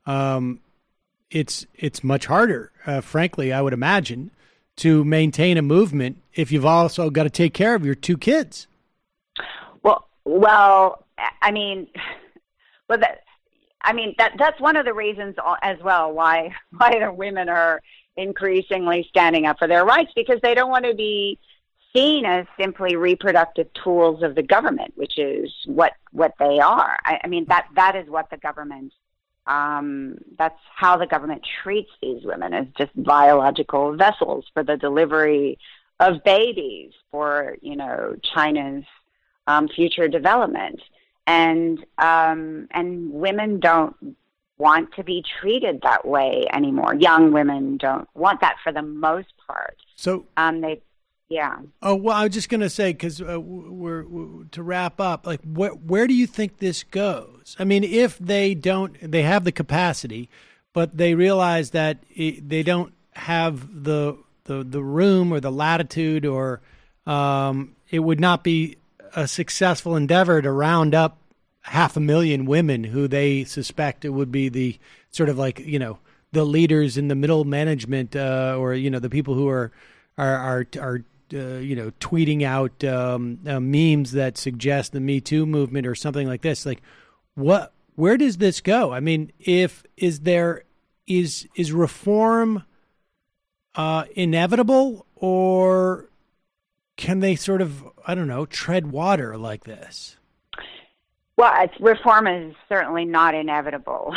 it's much harder, frankly, I would imagine, to maintain a movement if you've also got to take care of your two kids. That's one of the reasons as well why the women are increasingly standing up for their rights, because they don't want to be seen as simply reproductive tools of the government, which is what they are. That is what the government, that's how the government treats these women, as just biological vessels for the delivery of babies for, China's future development. And women don't want to be treated that way anymore. Young women don't want that for the most part. So yeah. Oh, well, I was just going to say, because we're to wrap up, like, where do you think this goes? If they have the capacity, but they realize that they don't have the room or the latitude, or it would not be a successful endeavor to round up 500,000 women who they suspect it would be the sort of like, the leaders in the middle management, or, the people who are tweeting out memes that suggest the Me Too movement or something like this. Like, where does this go? Is reform inevitable, or can they sort of, tread water like this? Well, reform is certainly not inevitable.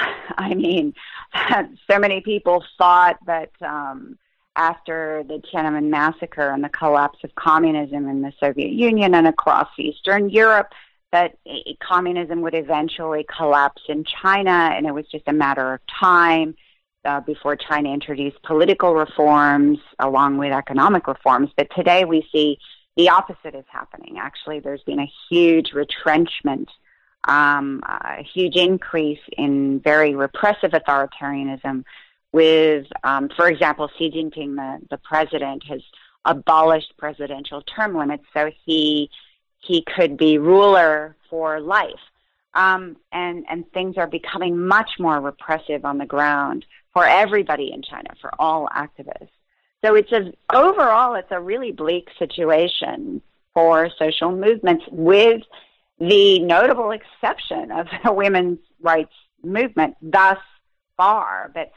So many people thought that after the Tiananmen massacre and the collapse of communism in the Soviet Union and across Eastern Europe, that communism would eventually collapse in China, and it was just a matter of time before China introduced political reforms along with economic reforms. But today we see the opposite is happening. Actually, there's been a huge retrenchment, a huge increase in very repressive authoritarianism with, for example, Xi Jinping, the president, has abolished presidential term limits, so he could be ruler for life. And things are becoming much more repressive on the ground for everybody in China, for all activists. So overall, it's a really bleak situation for social movements, with the notable exception of the women's rights movement thus far. But,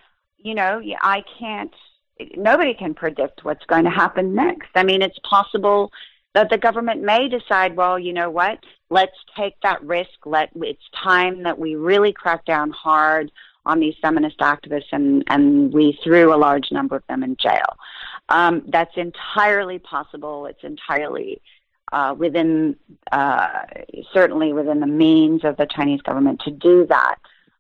nobody can predict what's going to happen next. It's possible that the government may decide, well, you know what, let's take that risk. It's time that we really crack down hard on these feminist activists, and we threw a large number of them in jail. That's entirely possible. It's entirely certainly within the means of the Chinese government to do that.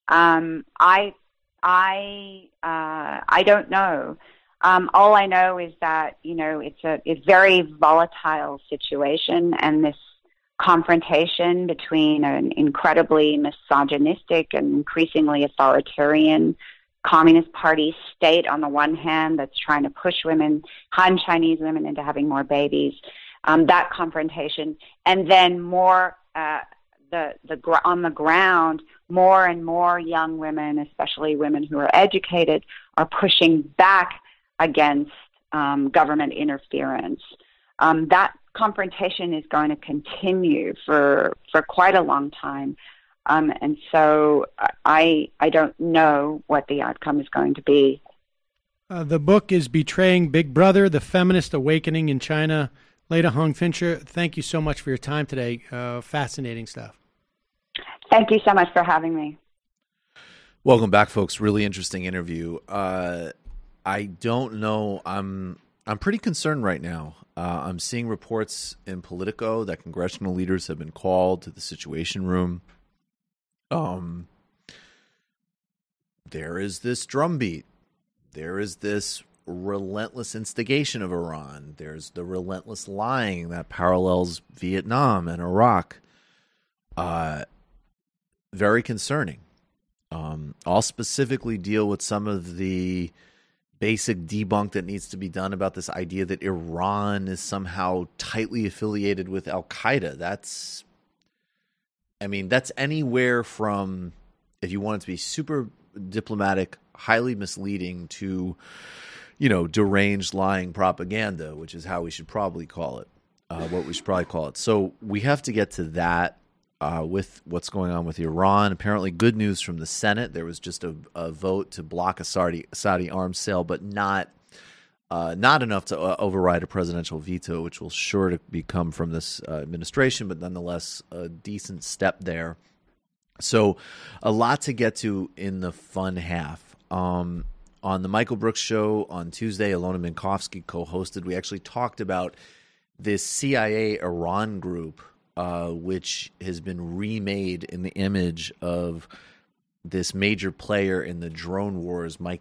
I don't know. All I know is that, it's a very volatile situation, and this confrontation between an incredibly misogynistic and increasingly authoritarian Communist Party state on the one hand that's trying to push Han Chinese women into having more babies, that confrontation, and then more on the ground, more and more young women, especially women who are educated, are pushing back against government interference. That confrontation is going to continue for quite a long time. And so I don't know what the outcome is going to be. The book is Betraying Big Brother, The Feminist Awakening in China. Leda Hong Fincher, thank you so much for your time today. Fascinating stuff. Thank you so much for having me. Welcome back, folks. Really interesting interview. I don't know. I'm pretty concerned right now. I'm seeing reports in Politico that congressional leaders have been called to the Situation Room. There is this drumbeat. There is this relentless instigation of Iran. There's the relentless lying that parallels Vietnam and Iraq. Very concerning. I'll specifically deal with some of the basic debunk that needs to be done about this idea that Iran is somehow tightly affiliated with Al-Qaeda. That's anywhere from, if you want it to be super diplomatic, highly misleading, to, deranged lying propaganda, which is how we should probably call it, what we should probably call it. So we have to get to that with what's going on with Iran. Apparently good news from the Senate. There was just a vote to block a Saudi arms sale, but not enough to override a presidential veto, which will sure to become from this administration, but nonetheless a decent step there. So a lot to get to in the fun half. On the Michael Brooks Show on Tuesday, Alona Minkowski co-hosted. We actually talked about this CIA Iran group, which has been remade in the image of this major player in the drone wars, Mike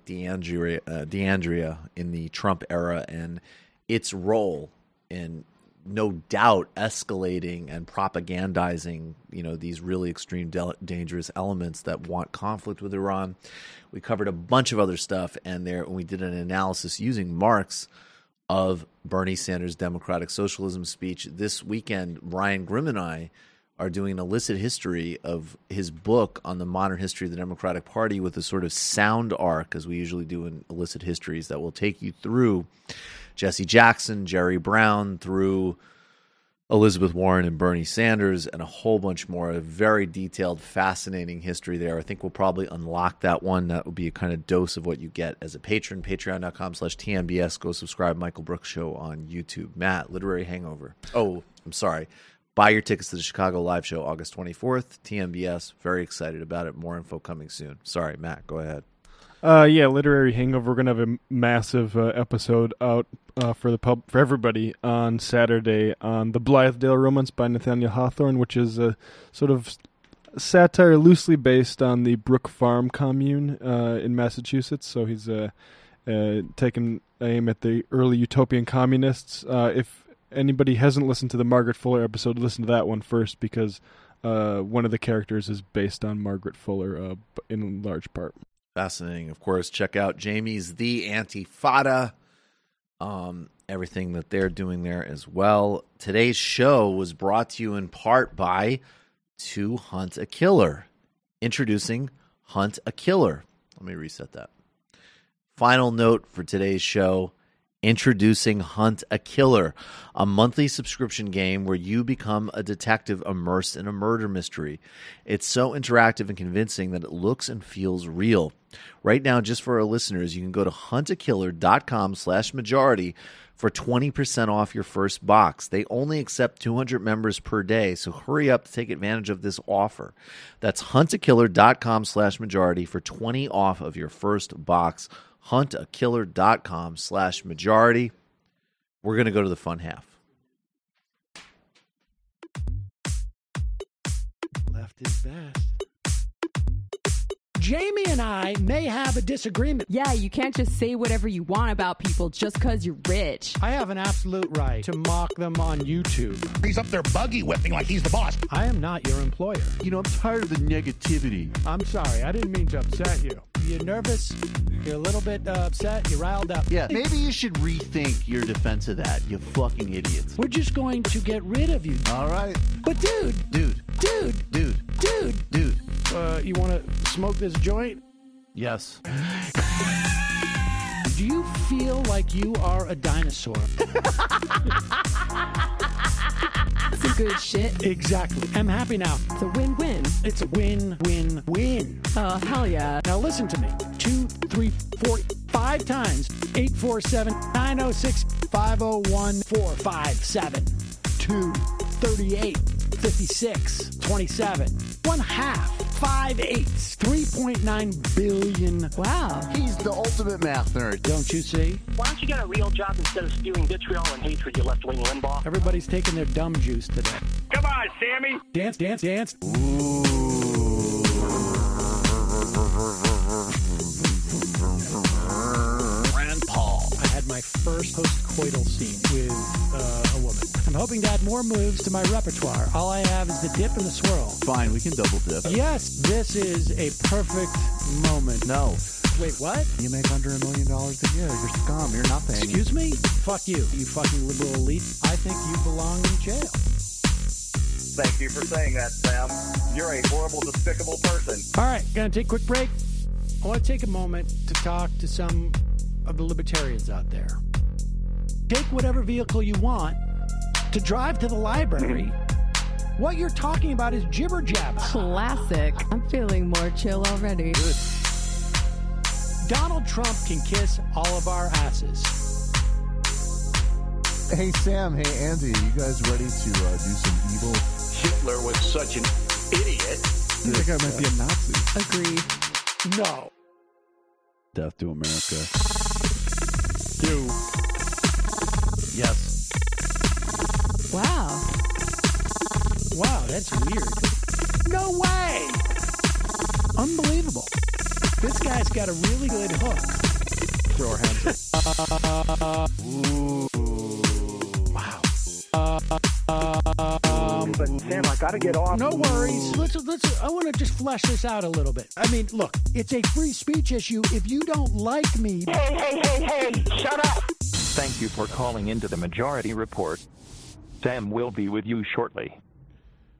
D'Andrea in the Trump era, and its role in no doubt escalating and propagandizing, these really extreme, dangerous elements that want conflict with Iran. We covered a bunch of other stuff, and we did an analysis using Marx of Bernie Sanders' democratic socialism speech. This weekend, Ryan Grimm and I are doing an illicit history of his book on the modern history of the Democratic Party with a sort of sound arc, as we usually do in illicit histories, that will take you through Jesse Jackson, Jerry Brown, through Elizabeth Warren and Bernie Sanders, and a whole bunch more. A very detailed, fascinating history there. I think we'll probably unlock that one. That will be a kind of dose of what you get as a patron. Patreon.com/TMBS. Go subscribe. Michael Brooks Show on YouTube. Matt, Literary Hangover. Oh, I'm sorry. Buy your tickets to the Chicago live show August 24th. TMBS. Very excited about it. More info coming soon. Sorry, Matt. Go ahead. Literary Hangover. We're gonna have a massive episode out for everybody on Saturday on The Blythedale Romance by Nathaniel Hawthorne, which is a sort of satire loosely based on the Brook Farm commune in Massachusetts. So he's taken aim at the early utopian communists. If anybody hasn't listened to the Margaret Fuller episode, listen to that one first, because one of the characters is based on Margaret Fuller in large part. Fascinating. Of course, check out Jamie's The Antifada. Everything that they're doing there as well. Today's show was brought to you in part by To Hunt a Killer. Introducing Hunt a Killer. Let me reset that. Final note for today's show. Introducing Hunt a Killer, a monthly subscription game where you become a detective immersed in a murder mystery. It's so interactive and convincing that it looks and feels real. Right now, just for our listeners, you can go to huntakiller.com/majority for 20% off your first box. They only accept 200 members per day, so hurry up to take advantage of this offer. That's huntakiller.com/majority for 20% off of your first box. huntakiller.com/majority. We're going to go to the fun half. Left is best. Jamie and I may have a disagreement. Yeah, you can't just say whatever you want about people just because you're rich. I have an absolute right to mock them on YouTube. He's up there buggy whipping like he's the boss. I am not your employer. I'm tired of the negativity. I'm sorry, I didn't mean to upset you. You're nervous, you're a little bit upset, you're riled up. Yeah, maybe you should rethink your defense of that, you fucking idiots. We're just going to get rid of you. All right. But dude, you want to smoke this joint? Yes. Do you feel like you are a dinosaur? Some good shit. Exactly. I'm happy now. It's a win-win. It's a win-win-win. Oh, hell yeah. Now listen to me. 2, 3, 4, 5 times. 847-906-501-457. 2, 38, 56, 27. 1/2, 5/8, 3.9 billion. Wow. He's the ultimate math nerd. Don't you see? Why don't you get a real job instead of spewing vitriol and hatred, you left-wing Limbaugh? Everybody's taking their dumb juice today. Come on, Sammy. Dance, dance, dance. Rand Paul. I had my first post-coital scene with a woman. I'm hoping to add more moves to my repertoire. All I have is the dip and the swirl. Fine, we can double dip. Yes, this is a perfect moment. No. Wait, what? You make under $1 million a year. You're scum. You're nothing. Excuse me? Fuck you, you fucking liberal elite. I think you belong in jail. Thank you for saying that, Sam. You're a horrible, despicable person. All right, gonna take a quick break. I want to take a moment to talk to some of the libertarians out there. Take whatever vehicle you want to drive to the library. What you're talking about is jibber jabber. Classic. I'm feeling more chill already. Good. Donald Trump can kiss all of our asses. Hey, Sam. Hey, Andy. You guys ready to do some evil? Hitler was such an idiot. That guy might be a Nazi. Agreed. No. Death to America. Do. Yes. Wow. Wow, that's weird. No way! Unbelievable. This guy's got a really good hook. Throw our hands up. Ooh. Wow. But Sam, I gotta get off. No worries. Let's. I want to just flesh this out a little bit. I mean, look, it's a free speech issue. If you don't like me, Hey! Shut up! Thank you for calling into the Majority Report. Sam will be with you shortly.